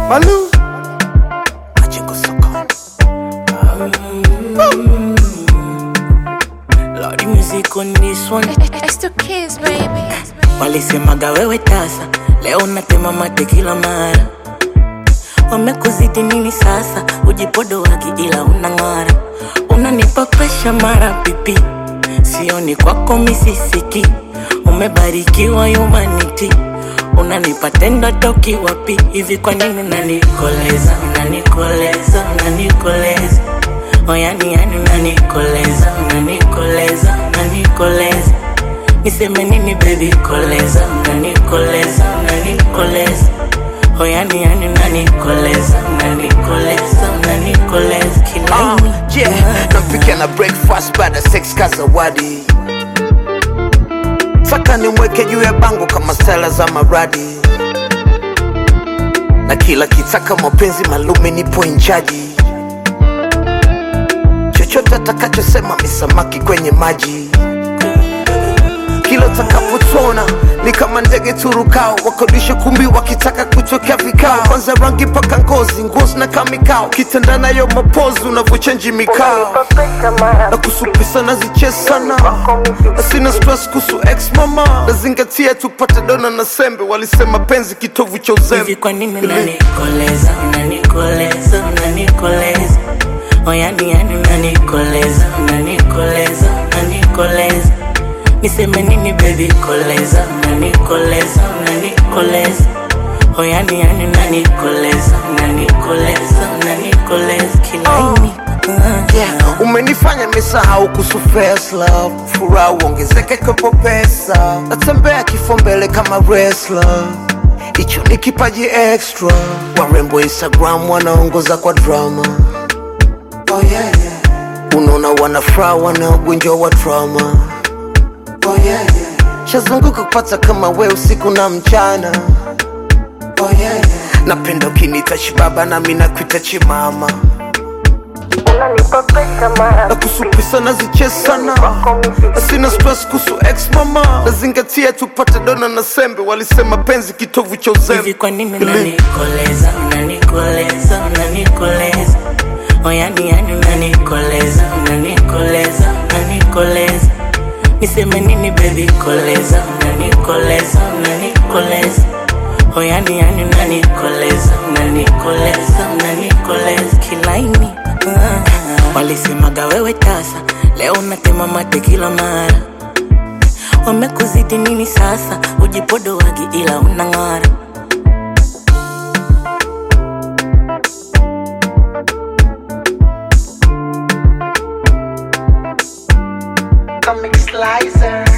Malu. Lordy music on this one. It's the kids, baby. Walisemaga wewe tasa, leo natema mate kila mara. Wamekuzidi nini sasa, ujipodo waki ila unang'ara. Unanipa presha mara pipi, sioni kwako misisiki. Umebarikiwa humanity, unanipa tendo toki wapi. Hivi kwa nini unanikoleza, unanikoleza, unanikoleza. Yani unanikoleza, unanikoleza, unanikoleza. Niseme nini baby koleza, unanikoleza, unanikoleza. Yani unanikoleza, unanikoleza, unanikoleza. Kilaini Nampikia na breakfast baada sex kazawadi. Saka nimweke juu ya bango kama stela za maradi. Na kila kitaka mapenzi malume nipo inchaji. Chochote atakachosema misamaki kwenye maji. Kila utakapotona ni kama ndege turukao. Wakodisha kumbi wakitaka kutokea vikao. Kwanza rangi paka ngozi, ngozi na kamikao. Kitandana yo mapozu unavyochenji mikao. Na kusupisa na zichesana. Na sina stress kusu ex mama. Na zingatia tupate dona na sembe. Walisema penzi kitovu cha uzembe. hivi kwa nini unanikoleza, unanikoleza, unanikoleza. Yani unanikoleza, unanikoleza, unanikoleza. Niseme nini baby koleza, unanikoleza, unanikoleza. Yani unanikoleza, unanikoleza, unanikoleza. Kilaini Umenifanya misahau kuhusu first love. Furaha uongezeke kwa pesa. Natembea kifo mbele kama wrestler. Icho ni kipaji extra. Warembo Instagram wanaongoza kwa drama. Oh yeah, yeah. Unaona wanafuraha wanaogonjwa wa trauma. Oh yeah, yeah. Shazunguka kupata kama we usiku na mchana. Oh yeah, yeah. Napenda ukinita chibaba na mimi nakuita chimama. unanipa pesa mara Na kusupisa na zichesana. Na sina stress kusu ex mama. Na zingatia tupate dona na sembe. Walisema penzi kitovu cha uzembe. hivi kwa nini unanikoleza, unanikoleza, unanikoleza. Yani unanikoleza, unanikoleza, unanikoleza. Niseme nini baby koleza, unanikoleza, unanikoleza. Yani unanikoleza, unanikoleza, unanikoleza. Kilaini walisemaga wewe tasa, leo natema mate kila mara. Wamekuzidi nini sasa, ujipodo wagi ila unang'ara. Comic Slicer.